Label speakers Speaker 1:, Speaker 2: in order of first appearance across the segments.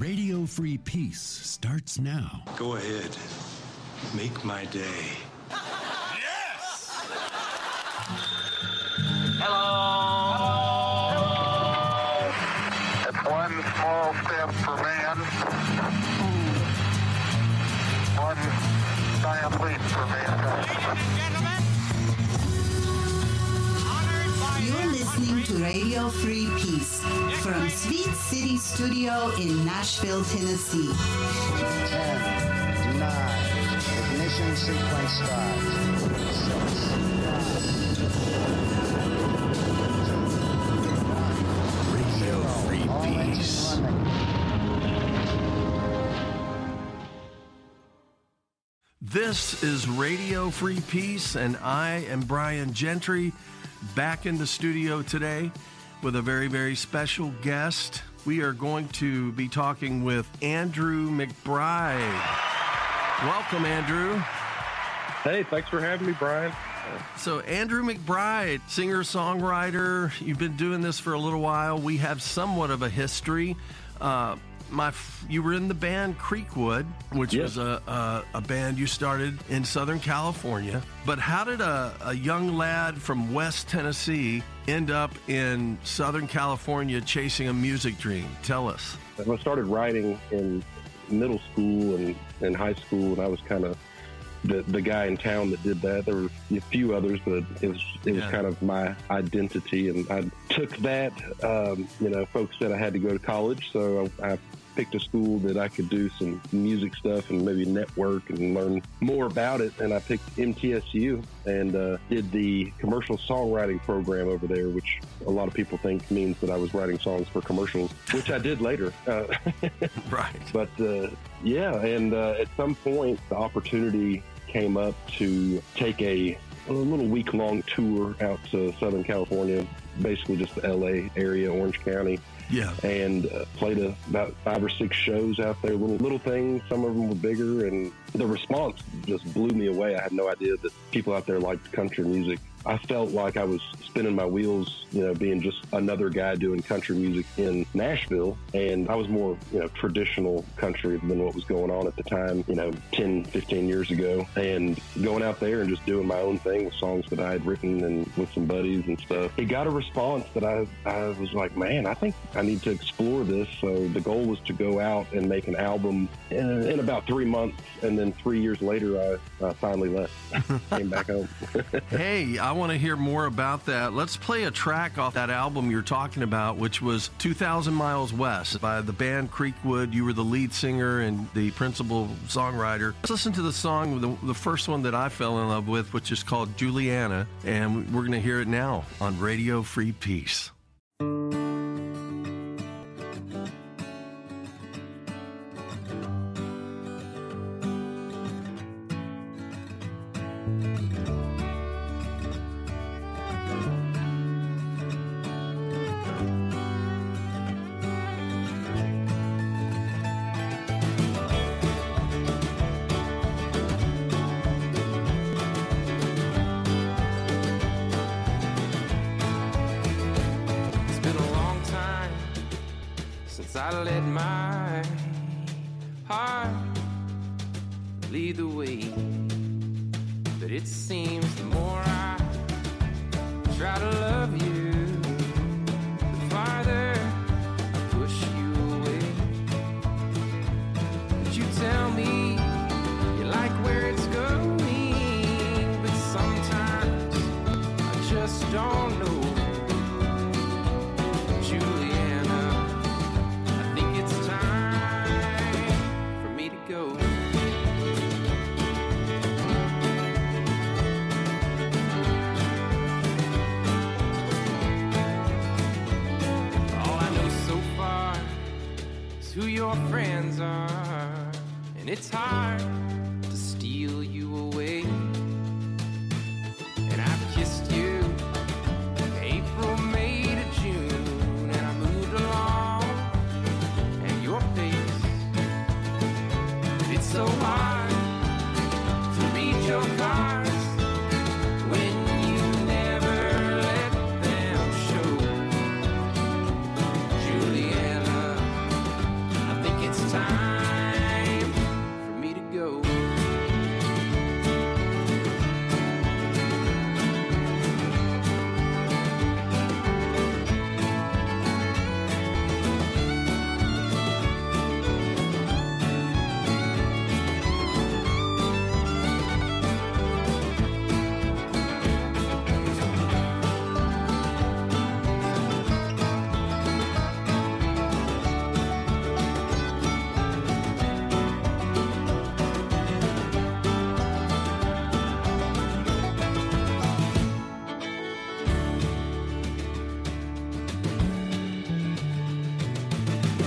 Speaker 1: Radio Free Peace starts now.
Speaker 2: Go ahead. Make my day.
Speaker 3: Yes!
Speaker 4: Hello.
Speaker 5: It's one small step for man, one giant leap for mankind.
Speaker 3: Ladies and gentlemen, honored by
Speaker 6: You're listening to Radio Free Peace from Sweet City Studio in Nashville, Tennessee.
Speaker 7: 10, 9, ignition sequence start. 6, 5,
Speaker 1: Radio Free
Speaker 7: all engines
Speaker 1: Peace.
Speaker 7: running.
Speaker 8: This is Radio Free Peace, and I am Brian Gentry, back in the studio today with a very, very special guest. We are going to be talking with Andrew McBride. Welcome, Andrew.
Speaker 9: Hey, thanks for having me, Brian.
Speaker 8: So, Andrew McBride, singer-songwriter, you've been doing this for a little while. We have somewhat of a history. You were in the band Creekwood, which
Speaker 9: Yes.
Speaker 8: was a band you started in Southern California. But how did a young lad from West Tennessee end up in Southern California chasing a music dream? Tell us.
Speaker 9: I started writing in middle school and high school, and I was kind of the guy in town that did that. There were a few others, but it was kind of my identity, and I took that. Folks said I had to go to college, so I picked a school that I could do some music stuff and maybe network and learn more about it. And I picked MTSU and did the commercial songwriting program over there, which a lot of people think means that I was writing songs for commercials, which I did later.
Speaker 8: Right.
Speaker 9: But at some point, the opportunity came up to take a little week-long tour out to Southern California, basically just the LA area, Orange County.
Speaker 8: Yeah.
Speaker 9: And played about 5 or 6 shows out there, little things. Some of them were bigger, and the response just blew me away. I had no idea that people out there liked country music. I felt like I was spinning my wheels, being just another guy doing country music in Nashville. And I was more, traditional country than what was going on at the time, 10, 15 years ago. And going out there and just doing my own thing with songs that I had written and with some buddies and stuff. It got a response that I was like, man, I think I need to explore this. So the goal was to go out and make an album in about 3 months. And then 3 years later, I finally left, came back home.
Speaker 8: Hey, I want to hear more about that. Let's play a track off that album you're talking about, which was 2,000 Miles West by the band Creekwood. You were the lead singer and the principal songwriter. Let's listen to the song, the first one that I fell in love with, which is called Juliana, and we're going to hear it now on Radio Free Peace.
Speaker 10: I let my heart lead the way, but it seems the more I try to love you, the farther I push you away. But you tell me you like where it's going, but sometimes I just don't know. Who your friends are, and it's hard to steal you away. And I've kissed you April, May to June, and I moved along at your pace. But it's so hard to read your cards when you never let them show. Juliana, I think it's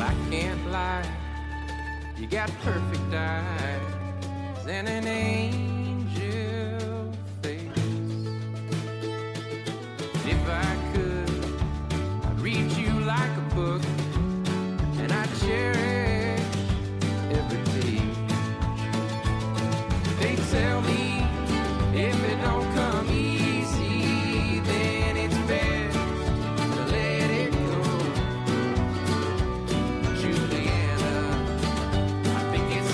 Speaker 10: I can't lie, you got perfect eyes and an angel face. If I could, I'd read you like a book, and I'd cherish every page. They tell me if it don't come easy, then it's best to let it go. Juliana, I think it's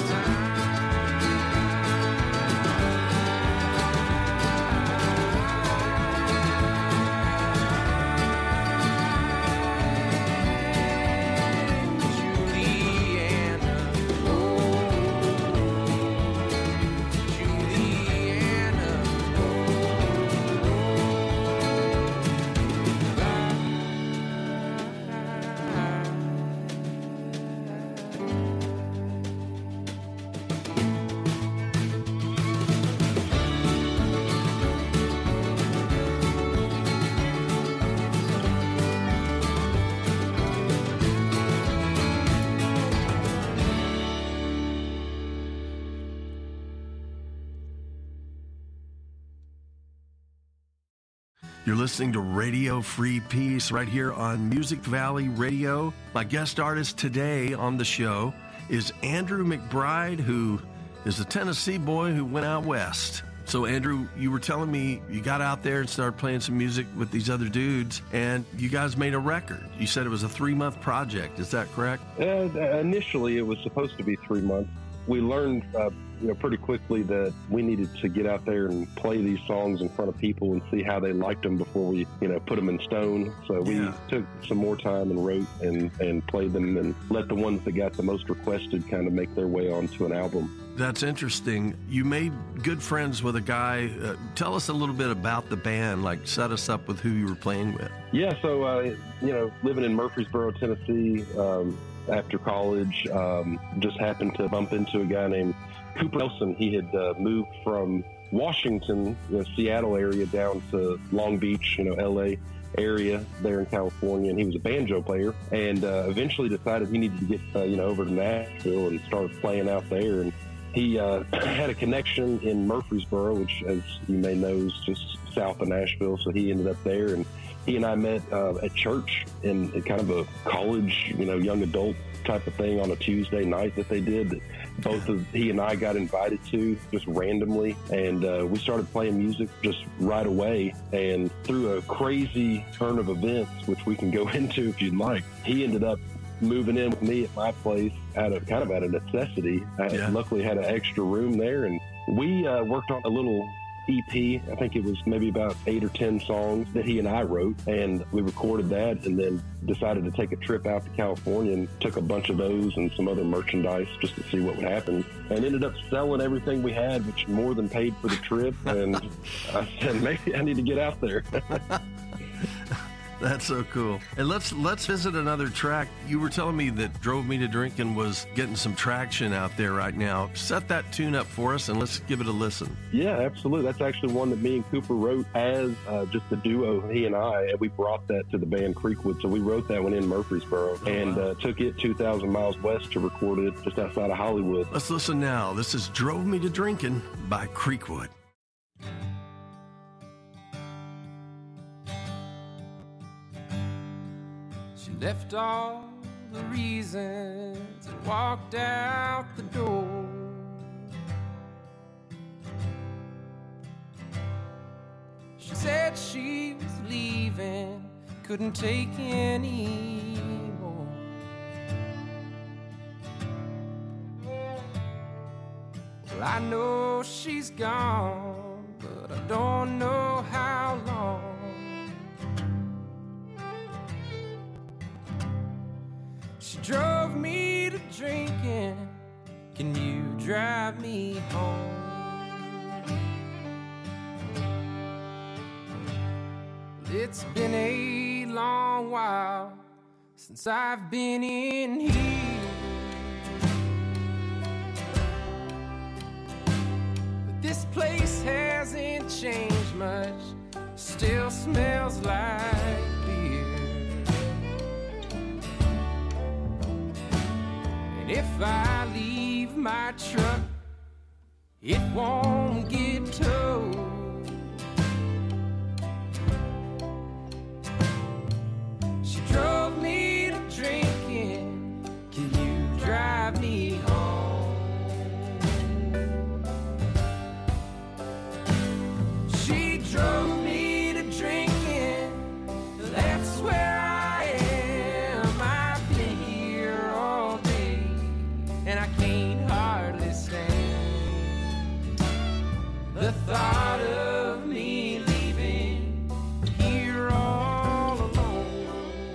Speaker 8: You're listening to Radio Free Peace right here on Music Valley Radio. My guest artist today on the show is Andrew McBride, who is a Tennessee boy who went out west. So, Andrew, you were telling me you got out there and started playing some music with these other dudes, and you guys made a record. You said it was a 3-month project. Is that correct?
Speaker 9: Initially, it was supposed to be 3 months. We learned pretty quickly that we needed to get out there and play these songs in front of people and see how they liked them before we, put them in stone. So we took some more time and wrote and played them and let the ones that got the most requested kind of make their way onto an album.
Speaker 8: That's interesting. You made good friends with a guy. Tell us a little bit about the band, like set us up with who you were playing with.
Speaker 9: Yeah, so, living in Murfreesboro, Tennessee, after college, just happened to bump into a guy named Cooper Nelson. He had moved from Washington, the Seattle area, down to Long Beach, LA area there in California, and he was a banjo player, and eventually decided he needed to get over to Nashville and start playing out there. And he had a connection in Murfreesboro, which, as you may know, is just south of Nashville. So he ended up there, and he and I met at church in kind of a college, young adult type of thing on a Tuesday night that they did. He and I got invited to just randomly, and we started playing music just right away. And through a crazy turn of events, which we can go into if you'd like, he ended up moving in with me at my place out of necessity. I luckily had an extra room there, and we worked on a little EP. I think it was maybe about 8 or 10 songs that he and I wrote, and we recorded that, and then decided to take a trip out to California and took a bunch of those and some other merchandise just to see what would happen, and ended up selling everything we had, which more than paid for the trip. And I said, maybe I need to get out there.
Speaker 8: That's so cool. And let's visit another track. You were telling me that Drove Me to Drinkin' was getting some traction out there right now. Set that tune up for us and let's give it a listen.
Speaker 9: Yeah, absolutely. That's actually one that me and Cooper wrote as just a duo, he and I, and we brought that to the band Creekwood. So we wrote that one in Murfreesboro and took it 2,000 miles west to record it just outside of Hollywood.
Speaker 8: Let's listen now. This is Drove Me to Drinkin' by Creekwood.
Speaker 10: Left all the reasons and walked out the door. She said she was leaving, couldn't take any more. Well, I know she's gone, but I don't know how long. She drove me to drinking. Can you drive me home? It's been a long while since I've been in here, but this place hasn't changed much. Still smells like beer. if I leave my truck, it won't get towed. She drove me to drinking. Can you drive me home? She drove me to drinking. That's where I am. I've been here all day, and I can't hardly stand the thought of me leaving here all alone.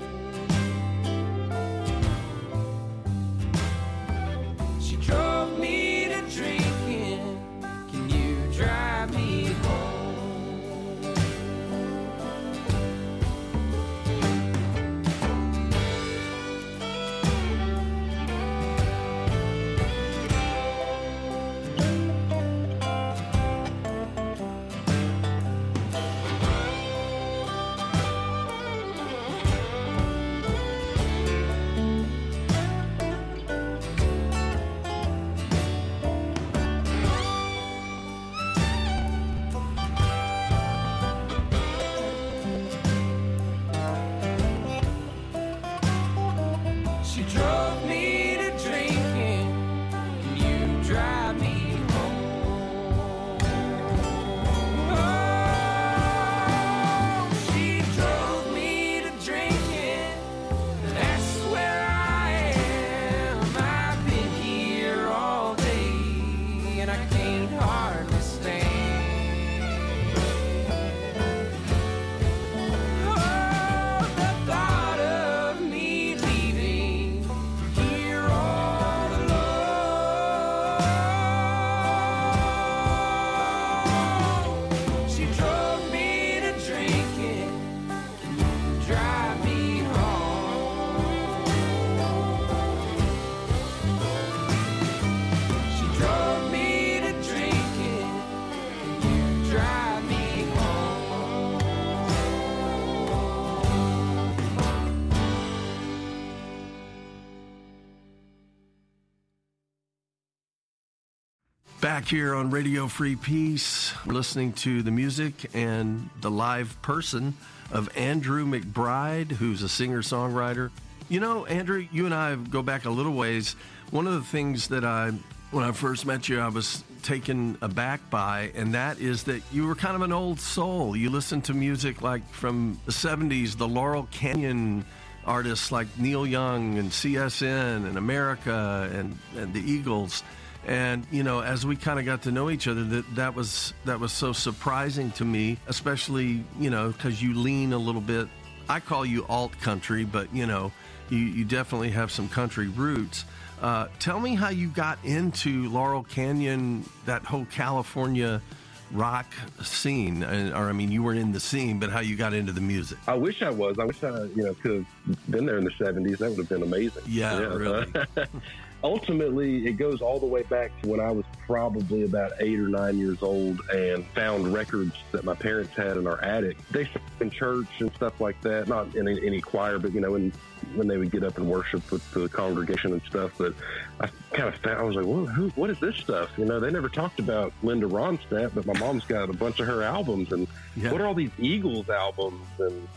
Speaker 10: She drove me to drinking. Can you drive me home? She drove me to drinking. Can you drive me home? Oh, she drove me to drinking. That's where I am. I've been here all day, and I can't hardly stand. Oh, the thought of me leaving here all alone. She drove me to drinking. Can you drive me home? She drove me to drinking. Can you drive me home?
Speaker 8: Back here on Radio Free Peace, we're listening to the music and the live person of Andrew McBride, who's a singer-songwriter. You know, Andrew, you and I go back a little ways. One of the things that when I first met you, I was taken aback by, and that is that you were kind of an old soul. You listened to music like from the 70s, the Laurel Canyon artists like Neil Young and CSN and America and the Eagles. And, you know, as we kind of got to know each other, that was so surprising to me, especially, you know, because you lean a little bit. I call you alt country, but, you know, you definitely have some country roots. Tell me how you got into Laurel Canyon, that whole California rock scene, or I mean, you weren't in the scene, but how you got into the music.
Speaker 9: I wish I was. I wish I, could have been there in the 70s. That would have been amazing.
Speaker 8: Yeah. Really.
Speaker 9: Ultimately, it goes all the way back to when I was probably about 8 or 9 years old and found records that my parents had in our attic. They sang in church and stuff like that, not in any choir, but, when they would get up and worship with the congregation and stuff. But I kind of found, I was like, well, what is this stuff? They never talked about Linda Ronstadt, but my mom's got a bunch of her albums. And what are all these Eagles albums? And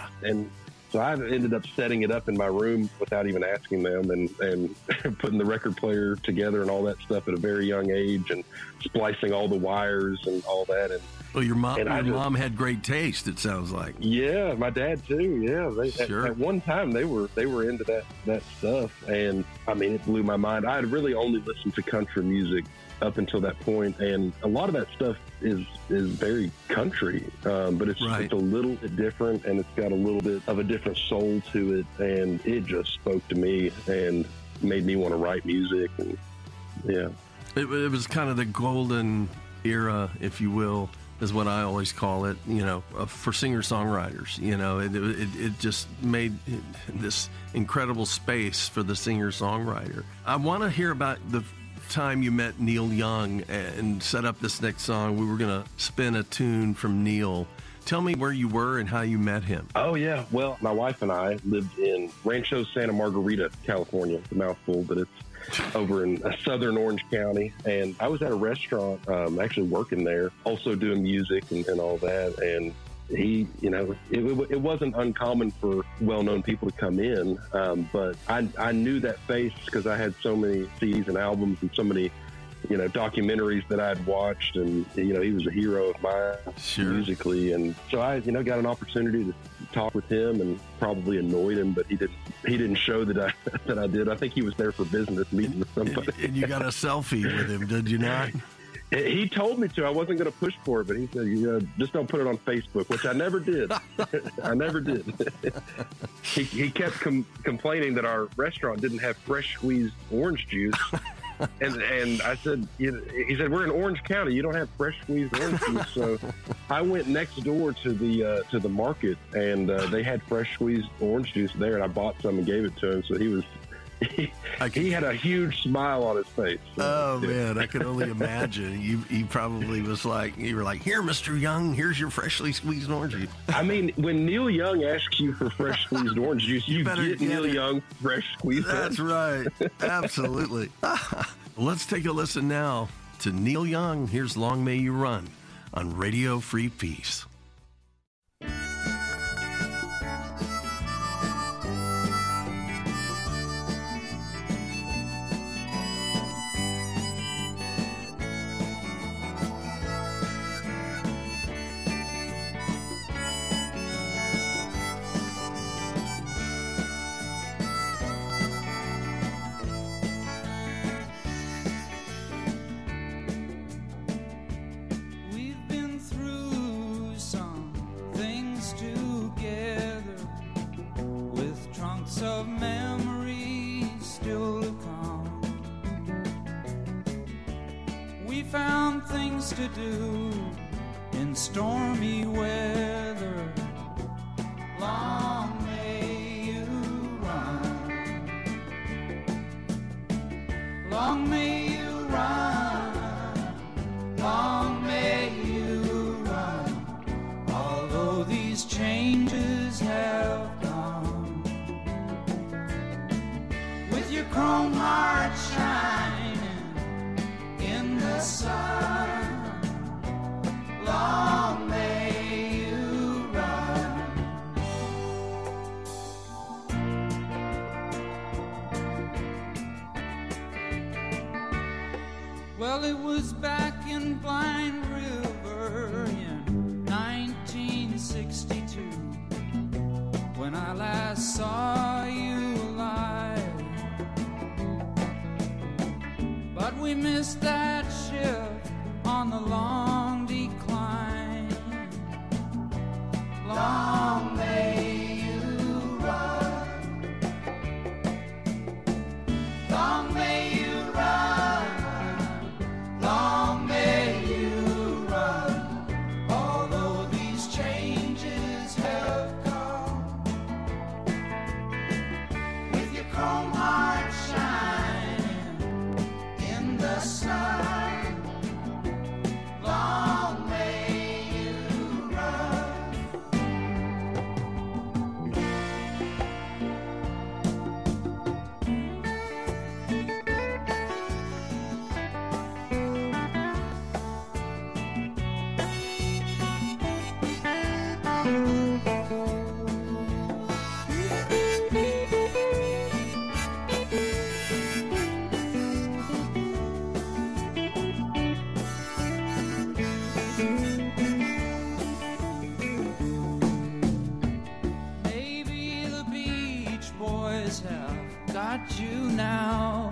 Speaker 9: so I ended up setting it up in my room without even asking them, and putting the record player together and all that stuff at a very young age, and splicing all the wires and all that. And
Speaker 8: well, your mom had great taste, it sounds like.
Speaker 9: Yeah, my dad too. Yeah, at one time they were into that stuff, and I mean, it blew my mind. I had really only listened to country music up until that point, and a lot of that stuff is very country, but it's a little bit different, and it's got a little bit of a different soul to it, and it just spoke to me and made me want to write music. And
Speaker 8: it was kind of the golden era, if you will, is what I always call it, for singer-songwriters. It just made this incredible space for the singer-songwriter. I want to hear about the time you met Neil Young and set up this next song. We were going to spin a tune from Neil. Tell me where you were and how you met him.
Speaker 9: Oh, yeah. Well, my wife and I lived in Rancho Santa Margarita, California. It's a mouthful, but over in southern Orange County. And I was at a restaurant, actually working there, also doing music and all that. And he, it wasn't uncommon for well-known people to come in, but I knew that face because I had so many CDs and albums and so many, documentaries that I had watched, and he was a hero of mine musically, and so I, got an opportunity to talk with him and probably annoyed him, but he didn't show that I did. I think he was there for business, meeting with somebody.
Speaker 8: And you got a selfie with him, did you not?
Speaker 9: He told me to. I wasn't going to push for it, but he said, just don't put it on Facebook, which I never did. I never did. He kept complaining that our restaurant didn't have fresh squeezed orange juice. And I said, he said, we're in Orange County. You don't have fresh squeezed orange juice. So I went next door to the market, and they had fresh squeezed orange juice there, and I bought some and gave it to him. So he had a huge smile on his face. So,
Speaker 8: man, I can only imagine. He probably was like, you were like, here, Mr. Young, here's your freshly squeezed orange juice.
Speaker 9: I mean, when Neil Young asks you for fresh squeezed orange juice, you get Neil Young fresh squeezed.
Speaker 8: That's right. Absolutely. Let's take a listen now to Neil Young. Here's Long May You Run on Radio Free Peace.
Speaker 4: Of memories still to come. We found things to do in stormy weather. Long may you run. Long may you run. Long may you run. Although these changes have chrome heart shining in the sun. Long may you run. Well, it was back in Blind River in 1962 when I last saw you alive. But we missed that ship on the long decline. Long may you run. Long may you run. Long may you run. Although these changes have come, with your chrome heart shining in the sun. Long may you run. Maybe the Beach Boys have got you now,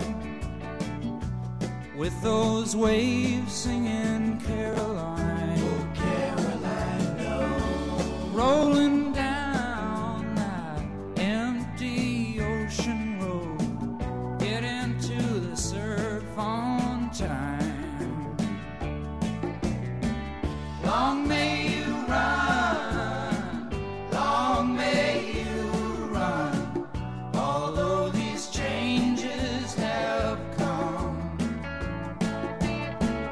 Speaker 4: with those waves singing Caroline. Oh, Caroline, no. Rolling down that empty ocean road, get into the surf on time. Long may you run. Long may you run. Although these changes have come,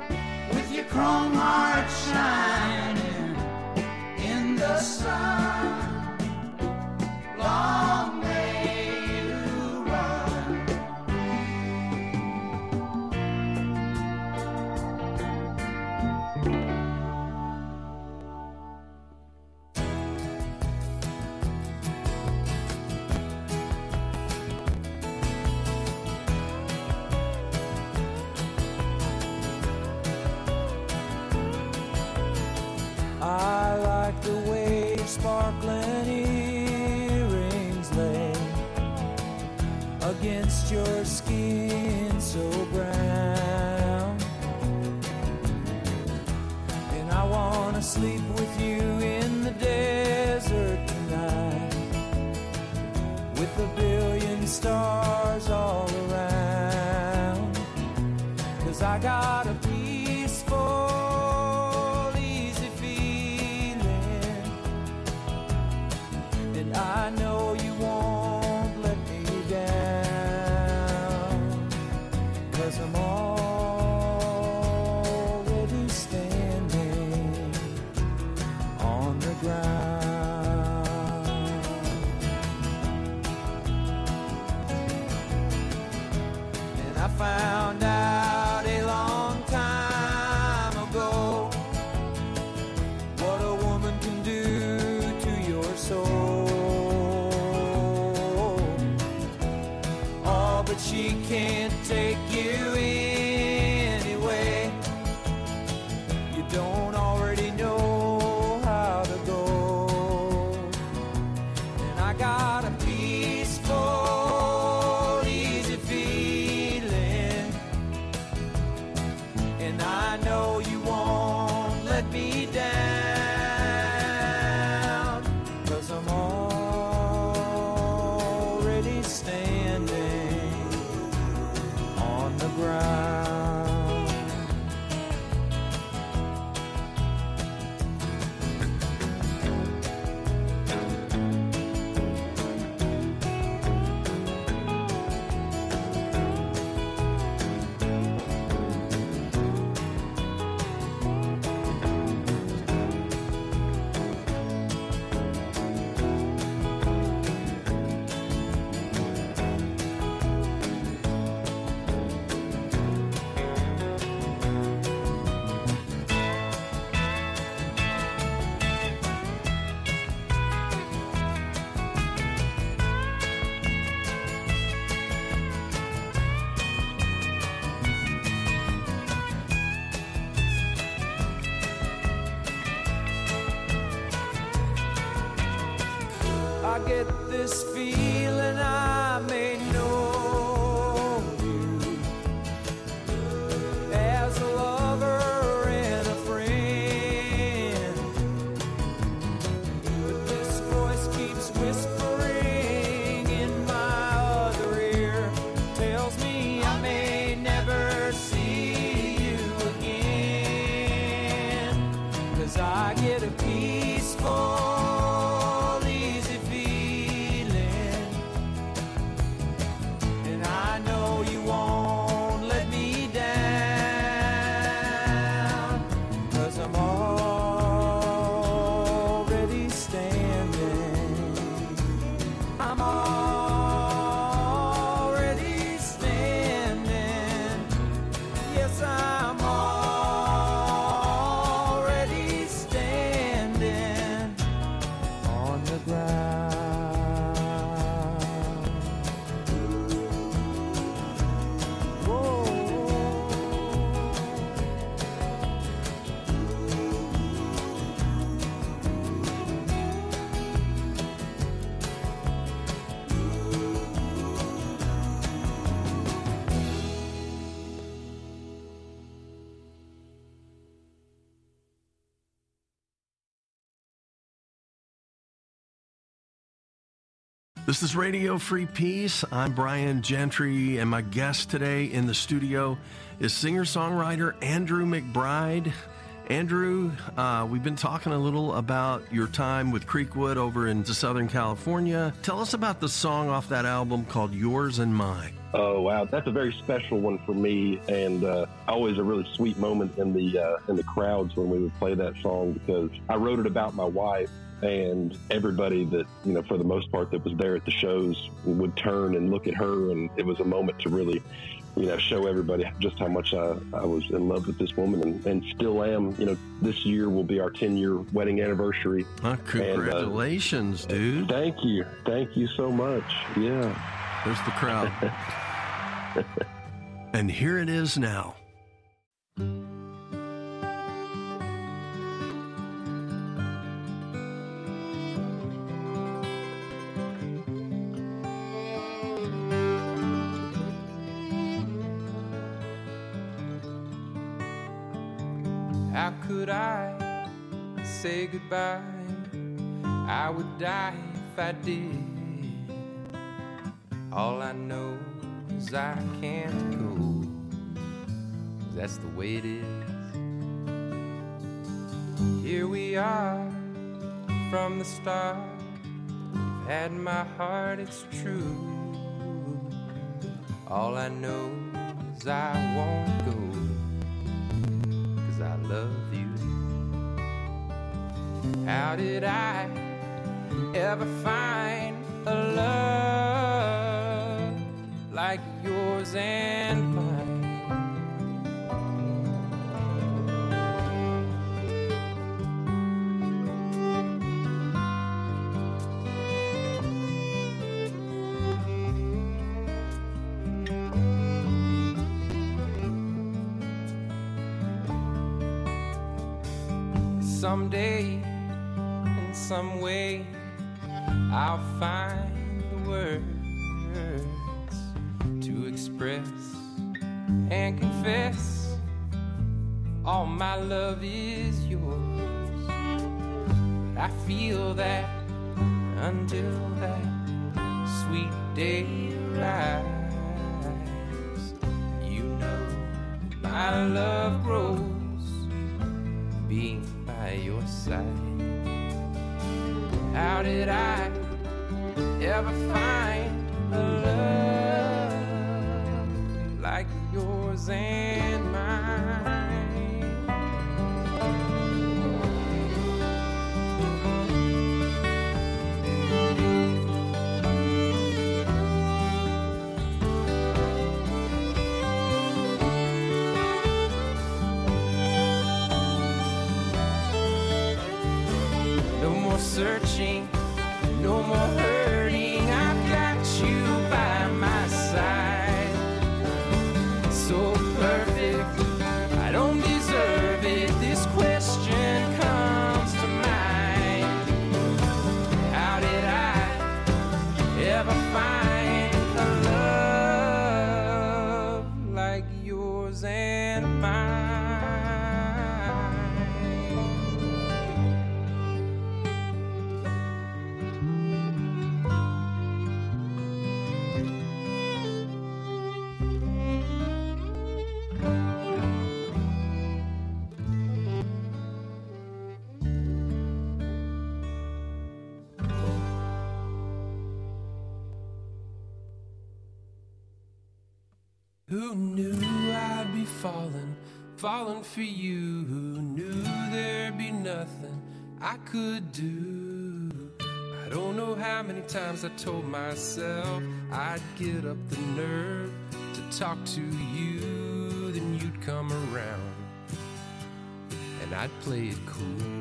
Speaker 4: with your chrome heart shining in the sun. sparkling earrings lay against your skin so brown. And I wanna sleep with you in the desert tonight, with a billion stars all around. 'Cause I got a peaceful, easy feeling, and I know you won't let me down. 'Cause I'm already standing on the ground. And I found out a long time ago what a woman can do to your soul. Oh, but she can't take you anyway. You don't already know how to go. And I got a peaceful, easy feeling, and I know you won't let me down. 'Cause I'm already standing on the ground. I get this feeling I may know you as a lover and a friend, but this voice keeps whispering in my other ear, tells me I may never see you again. 'Cause I get a peaceful,
Speaker 8: This is Radio Free Peace. I'm Brian Gentry, and my guest today in the studio is singer-songwriter Andrew McBride. Andrew, we've been talking a little about your time with Creekwood over in Southern California. Tell us about the song off that album called Yours and Mine.
Speaker 9: Oh, wow. That's a very special one for me, and always a really sweet moment in the crowds when we would play that song, because I wrote it about my wife, and everybody that, for the most part that was there at the shows would turn and look at her, and it was a moment to really, show everybody just how much I was in love with this woman, and still am. This year will be our 10-year wedding anniversary.
Speaker 8: Congratulations, dude.
Speaker 9: Thank you. Thank you so much. Yeah.
Speaker 8: There's the crowd. And here it is now.
Speaker 10: How could I say goodbye? I would die if I did. All I know is I can't go. That's the way it is. Here we are from the start. You've had my heart, it's true. All I know is I won't go, 'cause I love you. How did I ever find a love like yours and mine? Someday, in some way, I'll find the words to express and confess all my love is yours. I feel that until that sweet day arrives, you know my love grows being by your side. How did I ever find a love like yours and mine? No more searching, no more hurting, I've got you by my side. So perfect, I don't deserve it, this question comes to mind. How did I ever find a love like yours and mine? Who knew I'd be falling for you? Who knew there'd be nothing I could do? I don't know how many times I told myself I'd get up the nerve to talk to you, then you'd come around and I'd play it cool.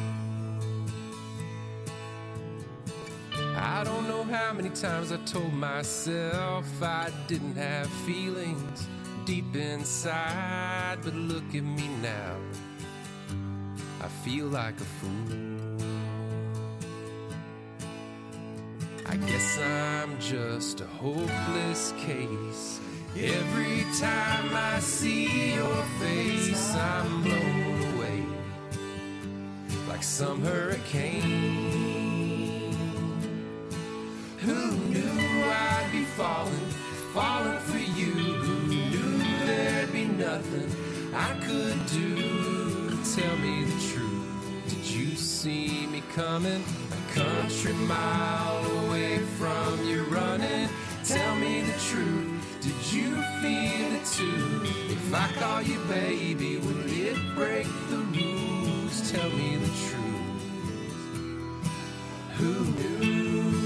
Speaker 10: I don't know how many times I told myself I didn't have feelings deep inside, but look at me now, I feel like a fool. I guess I'm just a hopeless case. Every time I see your face, I'm blown away like some hurricane. Who knew I'd be falling for you? Who knew there'd be nothing I could do? Tell me the truth, did you see me coming? A country mile away from you running. Tell me the truth, did you feel it too? If I call you baby, will it break the rules? Tell me the truth, who knew?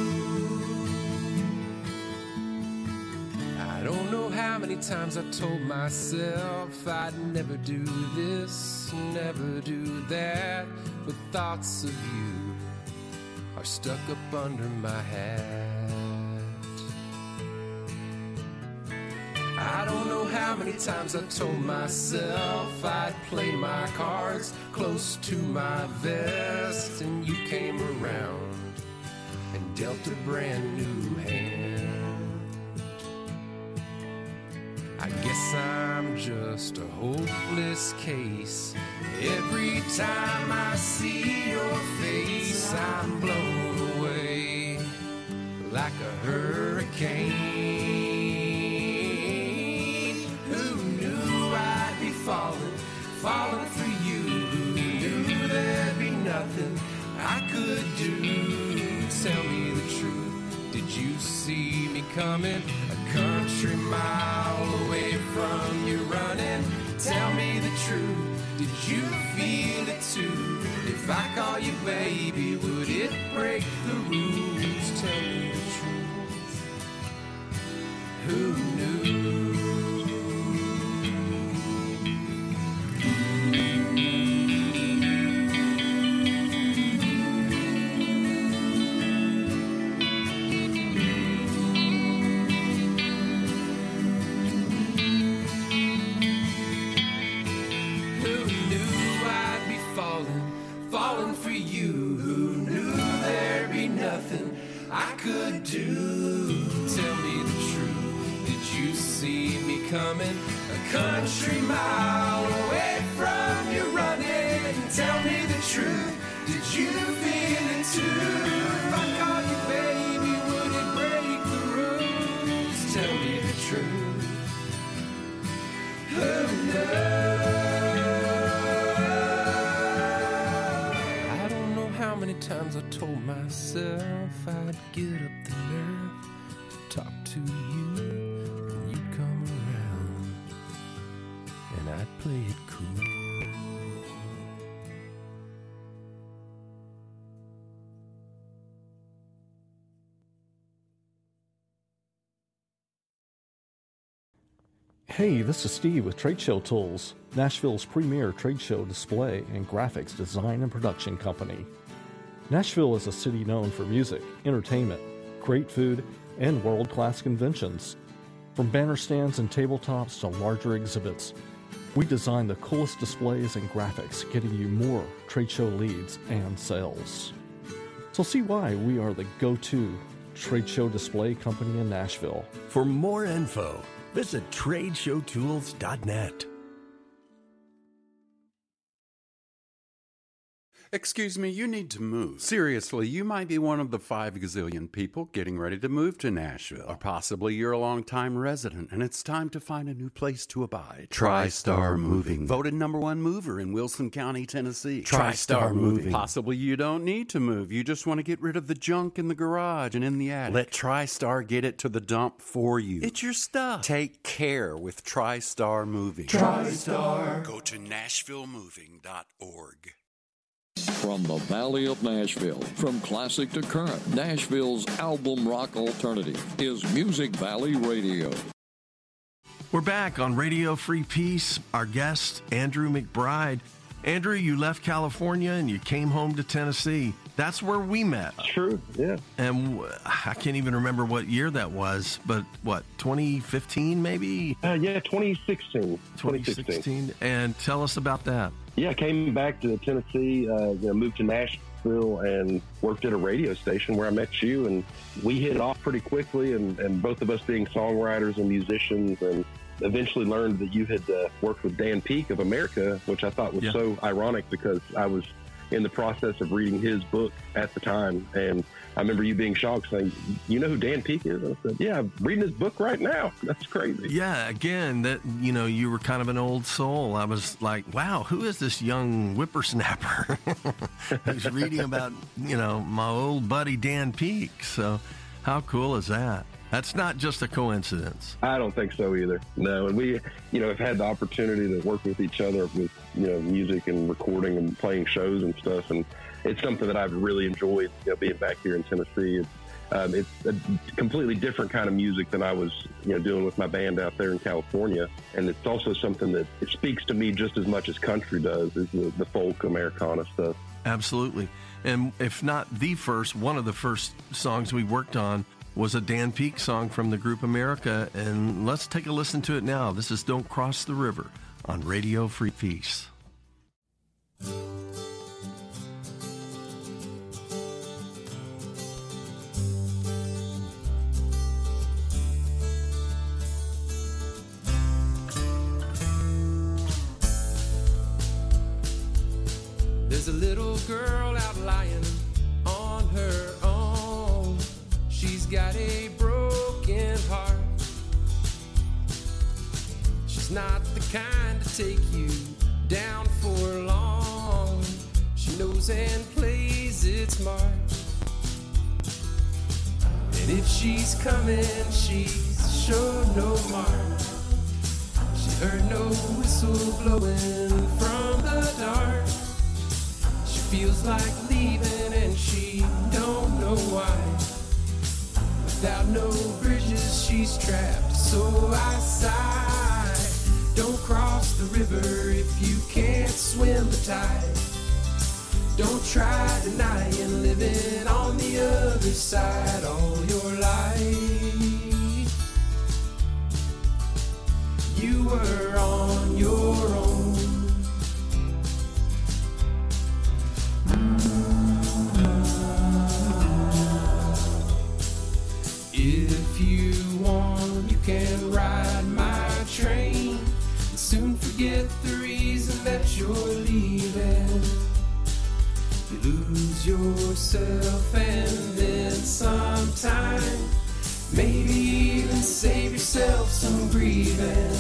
Speaker 10: I don't know how many times I told myself I'd never do this, never do that, but thoughts of you are stuck up under my hat. I don't know how many times I told myself I'd play my cards close to my vest, and you came around and dealt a brand new hand. I guess I'm just a hopeless case. Every time I see your face, I'm blown away like a hurricane. Who knew I'd be falling for you? Who knew there'd be nothing I could do? Tell me the truth, did you see me coming? A country mile away from you running. Tell me the truth, did you feel it too? If I call you baby, would it break the rules? Tell me the truth, who knew? I could do. Tell me the truth, did you see me coming? A country mile away from you running. Tell me the truth, did you feel it too? If I call you baby, would it break the rules? Tell me the truth, who knows? I don't know how many times I told myself I'd get up the nerve to talk to you, and you'd come around, and I'd play it cool.
Speaker 11: Hey, this is Steve with Trade Show Tools, Nashville's premier trade show display and graphics design and production company. Nashville is a city known for music, entertainment, great food, and world-class conventions. From banner stands and tabletops to larger exhibits, we design the coolest displays and graphics, getting you more trade show leads and sales. So see why we are the go-to trade show display company in Nashville.
Speaker 1: For more info, visit tradeshowtools.net.
Speaker 12: Excuse me, you need to move. Seriously, you might be one of the 5 gazillion people getting ready to move to Nashville. Or possibly you're a long-time resident and it's time to find a new place to abide. TriStar Moving. Voted #1 mover in Wilson County, Tennessee. TriStar Moving. Possibly you don't need to move. You just want to get rid of the junk in the garage and in the attic. Let TriStar get it to the dump for you. It's your stuff. Take care with TriStar Moving. TriStar. Go to NashvilleMoving.org.
Speaker 13: From the Valley of Nashville, from classic to current, Nashville's album rock alternative is Music Valley Radio.
Speaker 8: We're back on Radio Free Peace. Our guest, Andrew McBride. Andrew, you left California and you came home to Tennessee. That's where we met.
Speaker 9: True, yeah.
Speaker 8: And I can't even remember what year that was, but what, 2015 maybe?
Speaker 9: Yeah, 2016.
Speaker 8: 2016. And tell us about that.
Speaker 9: Yeah, I came back to Tennessee, moved to Nashville and worked at a radio station where I met you, and we hit it off pretty quickly, and both of us being songwriters and musicians, and eventually learned that you had worked with Dan Peek of America, which I thought was so ironic because I was in the process of reading his book at the time, and I remember you being shocked saying, you know who Dan Peek is? I said, yeah, I'm reading his book right now. That's crazy.
Speaker 8: Yeah, again, that, you were kind of an old soul. I was like, wow, who is this young whippersnapper who's reading about, my old buddy Dan Peek? So how cool is that? That's not just a coincidence.
Speaker 9: I don't think so either. No, and we, have had the opportunity to work with each other with, music and recording and playing shows and stuff, and it's something that I've really enjoyed, being back here in Tennessee. It's a completely different kind of music than I was, doing with my band out there in California, and it's also something that it speaks to me just as much as country does, is the folk Americana stuff.
Speaker 8: Absolutely, and if not the first, one of the first songs we worked on was a Dan Peek song from the group America, and let's take a listen to it now. This is Don't Cross the River on Radio Free Peace.
Speaker 10: little girl out lying on her own. She's got a broken heart. She's not the kind to take you down for long. She knows and plays it smart. And if she's coming, she's sure no mark. She heard no whistle blowing from the dark. She feels like leaving and she don't know why. Without no bridges, she's trapped, so I sigh. Don't cross the river if you can't swim the tide. Don't try denying living on the other side all your life. You were on your own. If you want, you can ride my train and soon forget the reason that you're leaving. You lose yourself and then sometime maybe even save yourself some grieving.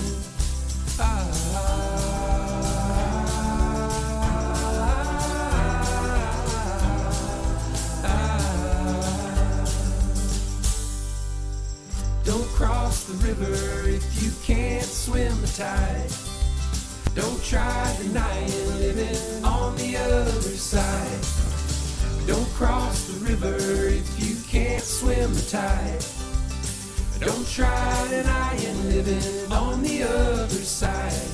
Speaker 10: Don't cross the river if you can't swim the tide. Don't try denying living on the other side. Don't cross the river if you can't swim the tide. Don't try denying living on the other side.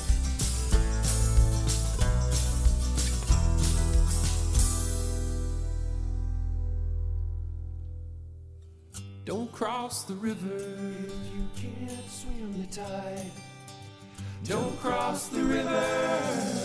Speaker 10: Don't cross the river if you can't swim the tide. Don't cross the river.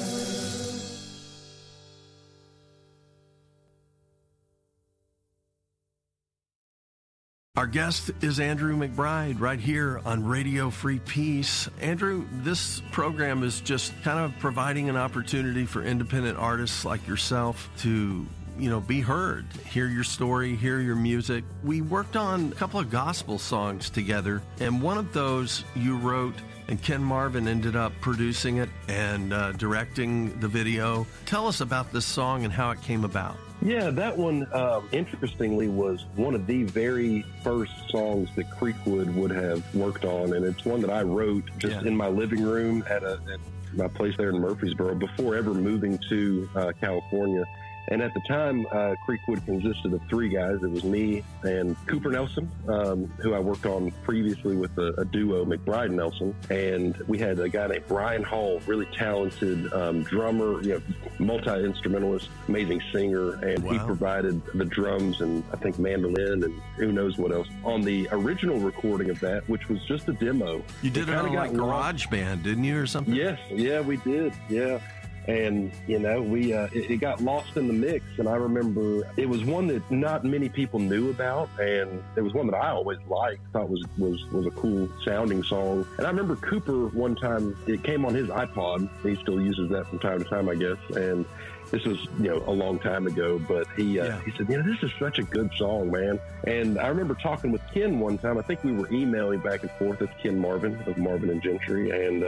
Speaker 8: Our guest is Andrew McBride right here on Radio Free Peace. Andrew, this program is just kind of providing an opportunity for independent artists like yourself to, be heard, hear your story, hear your music. We worked on a couple of gospel songs together, and one of those you wrote, and Ken Marvin ended up producing it and directing the video. Tell us about this song and how it came about.
Speaker 9: Yeah, that one, interestingly, was one of the very first songs that Creekwood would have worked on, and it's one that I wrote just in my living room at my place there in Murfreesboro before ever moving to California. And at the time, Creekwood consisted of three guys. It was me and Cooper Nelson, who I worked on previously with a duo, McBride Nelson. And we had a guy named Brian Hall, really talented drummer, multi-instrumentalist, amazing singer. And he provided the drums and I think mandolin and who knows what else on the original recording of that, which was just a demo.
Speaker 8: You did it on like GarageBand, didn't you, or something?
Speaker 9: Yes. Yeah, we did. Yeah. And, we it got lost in the mix. And I remember it was one that not many people knew about. And it was one that I always liked, thought was a cool sounding song. And I remember Cooper one time, it came on his iPod. He still uses that from time to time, I guess. And this was, a long time ago, but he said, this is such a good song, man. And I remember talking with Ken one time. I think we were emailing back and forth. It's Ken Marvin of Marvin and Gentry. And,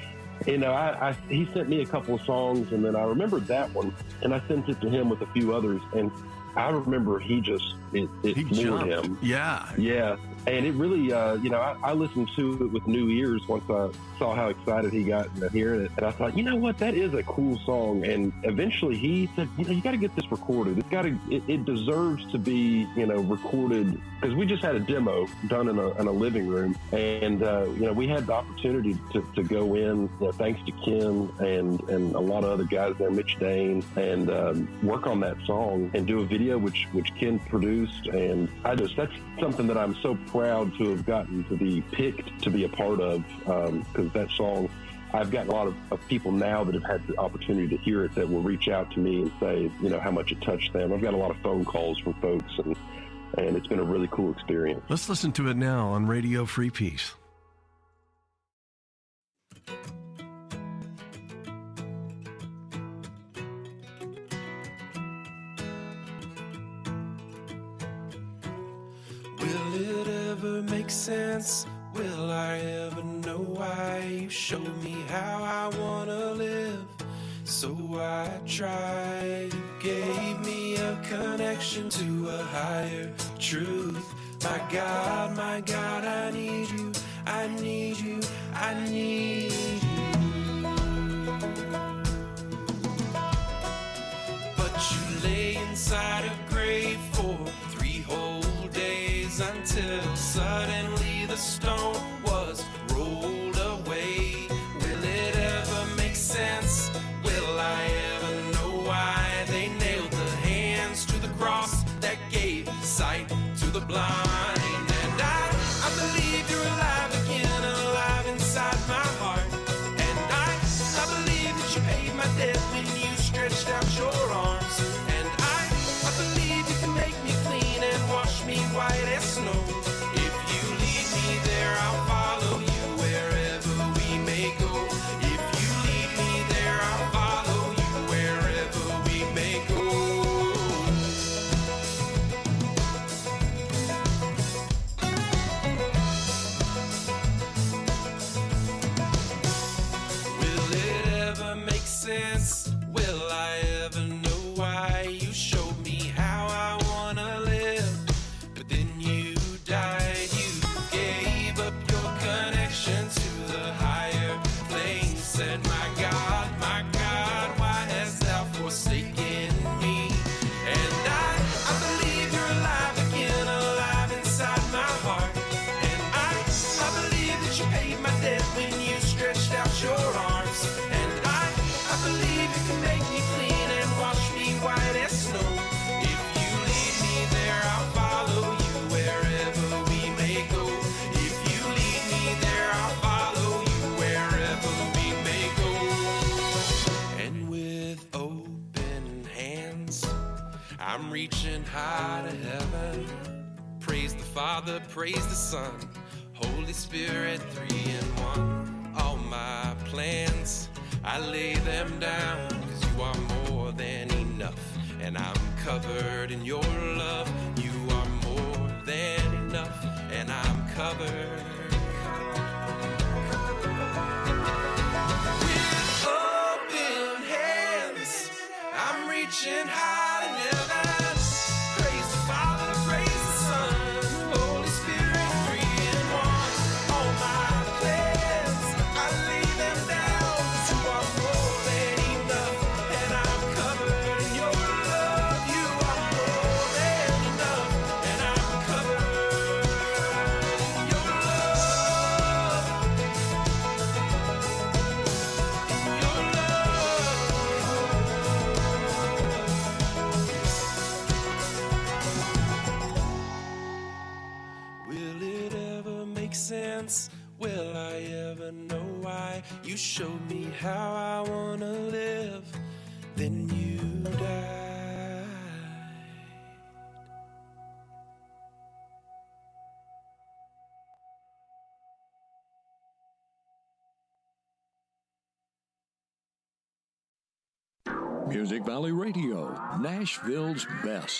Speaker 9: he sent me a couple of songs, and then I remembered that one, and I sent it to him with a few others, and I remember he floored him.
Speaker 8: Yeah.
Speaker 9: Yeah. And it really, I listened to it with new ears once I saw how excited he got to hearing it. And I thought, what, that is a cool song. And eventually he said, you got to get this recorded. It deserves to be, recorded. Because we just had a demo done in a living room. And, we had the opportunity to go in, thanks to Ken and a lot of other guys there, Mitch Dane, and work on that song and do a video which Ken produced. And that's something that I'm so proud to have gotten to be picked to be a part of, because that song, I've got a lot of people now that have had the opportunity to hear it that will reach out to me and say, how much it touched them. I've got a lot of phone calls from folks, and it's been a really cool experience.
Speaker 8: Let's listen to it now on Radio Free Peace.
Speaker 4: make sense? Will I ever know why you showed me how I wanna live? So I tried. You gave me a connection to a higher truth. My God, I need you. I need you. I need you. But you lay inside a grave for 3 whole days until suddenly the stone was rolled away. Will it ever make sense? Will I ever know why they nailed the hands to the cross that gave sight to the blind? And I believe you're alive again, alive inside my heart. And I believe that you paid my debt when you stretched out your arms. And I believe you can make me clean and wash me white as snow. If you lead me there, I'll follow you wherever we may go. If you lead me there, I'll follow you wherever we may go. Will it ever make sense? Will I ever know why you showed me how I wanna live? But then you died. You gave up your connection to the higher plane. Said, my God, why hast thou forsaken me? And I believe you're alive again, alive inside my heart. And I believe that you paid my debt when you stretched out your arms. And I believe you can make me clean and wash me white as snow. If you lead me there, I'll follow you wherever we may go. If you lead me there, I'll follow you wherever we may go. And with open hands, I'm reaching high to heaven. Praise the Father, praise the Son, Holy Spirit, 3 in 1. All my plans, I lay them down, 'cause you are more than enough. And I'm covered in your love. You are more than enough. And I'm covered. With open hands, I'm reaching high to heaven. Praise the Father, praise the Son, Holy Spirit, 3 in 1. All my plans, I lay them down, 'cause you are more than enough. And I'm covered in your love. You are more than enough. And I'm covered in your love. Your love. Will it ever make sense? Will I ever know why you showed me how I wanna live? Then you died.
Speaker 13: Music Valley Radio, Nashville's best.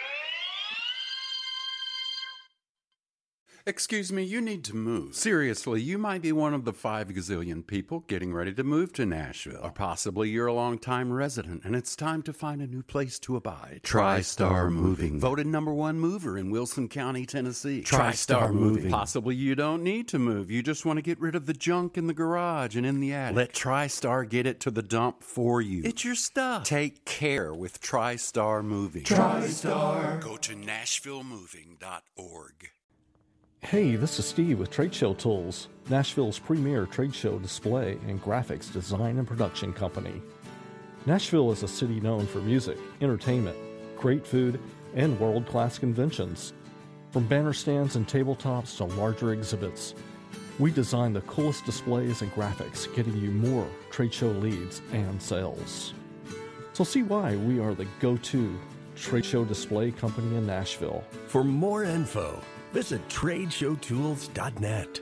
Speaker 12: Excuse me, you need to move. Seriously, you might be one of the 5 gazillion people getting ready to move to Nashville. Or possibly you're a long-time resident and it's time to find a new place to abide. TriStar Moving. Voted #1 mover in Wilson County, Tennessee.
Speaker 8: TriStar Moving.
Speaker 12: Possibly you don't need to move. You just want to get rid of the junk in the garage and in the attic. Let TriStar get it to the dump for you. It's your stuff. Take care with TriStar Moving.
Speaker 8: TriStar.
Speaker 12: Go to NashvilleMoving.org.
Speaker 11: Hey, this is Steve with Trade Show Tools, Nashville's premier trade show display and graphics design and production company. Nashville is a city known for music, entertainment, great food, and world-class conventions. From banner stands and tabletops to larger exhibits, we design the coolest displays and graphics, getting you more trade show leads and sales. So see why we are the go-to trade show display company in Nashville.
Speaker 1: For more info, visit tradeshowtools.net.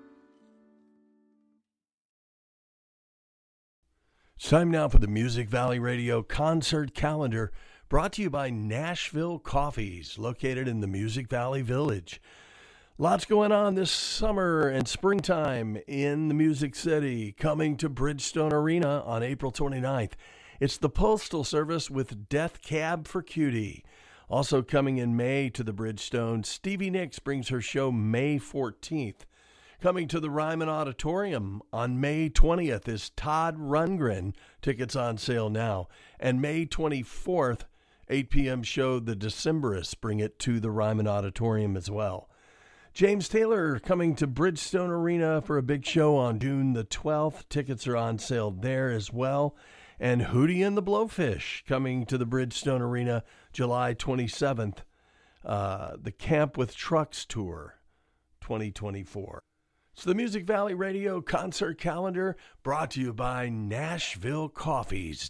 Speaker 1: It's time now for the Music Valley Radio concert calendar, brought to you by Nashville Coffees, located in the Music Valley Village. Lots going on this summer and springtime in the Music City. Coming to Bridgestone Arena on April 29th. It's the Postal Service with Death Cab for Cutie. Also coming in May to the Bridgestone, Stevie Nicks brings her show May 14th. Coming to the Ryman Auditorium on May 20th is Todd Rundgren. Tickets on sale now. And May 24th, 8 p.m. show The Decemberists bring it to the Ryman Auditorium as well. James Taylor coming to Bridgestone Arena for a big show on June the 12th. Tickets are on sale there as well. And Hootie and the Blowfish coming to the Bridgestone Arena July 27th. The Camp with Trucks Tour 2024. It's the Music Valley Radio concert calendar brought to you by Nashville Coffees.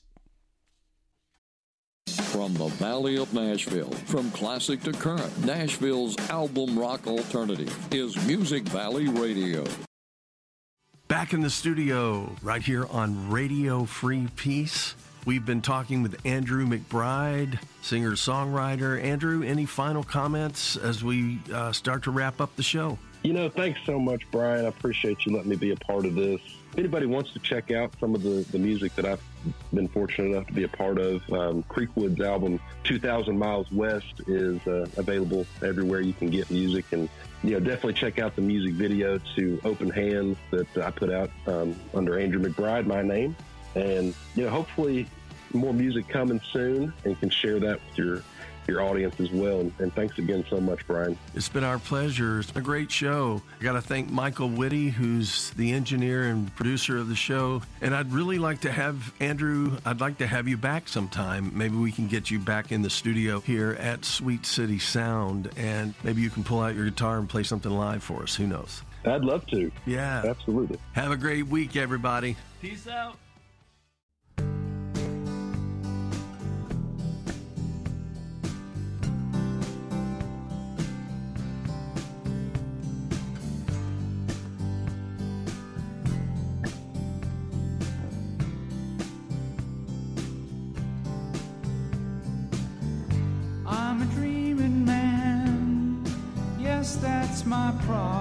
Speaker 13: From the Valley of Nashville, from classic to current, Nashville's album rock alternative is Music Valley Radio.
Speaker 8: Back in the studio, right here on Radio Free Peace. We've been talking with Andrew McBride, singer-songwriter. Andrew, any final comments as we start to wrap up the show?
Speaker 9: Thanks so much, Brian. I appreciate you letting me be a part of this. If anybody wants to check out some of the music that I've been fortunate enough to be a part of, Creekwood's album 2,000 Miles West is available everywhere you can get music. And, definitely check out the music video to Open Hands that I put out under Andrew McBride, my name. And, hopefully more music coming soon, and can share that with your audience as well. And thanks again so much, Brian.
Speaker 8: It's been our pleasure. It's been a great show. I got to thank Michael Whitty, who's the engineer and producer of the show. And I'd really like to have Andrew, I'd like to have you back sometime. Maybe we can get you back in the studio here at Sweet City Sound, and maybe you can pull out your guitar and play something live for us. Who knows?
Speaker 9: I'd love to.
Speaker 8: Yeah.
Speaker 9: Absolutely.
Speaker 8: Have a great week, everybody.
Speaker 3: Peace out.
Speaker 10: I'm a dreaming man. Yes, that's my problem.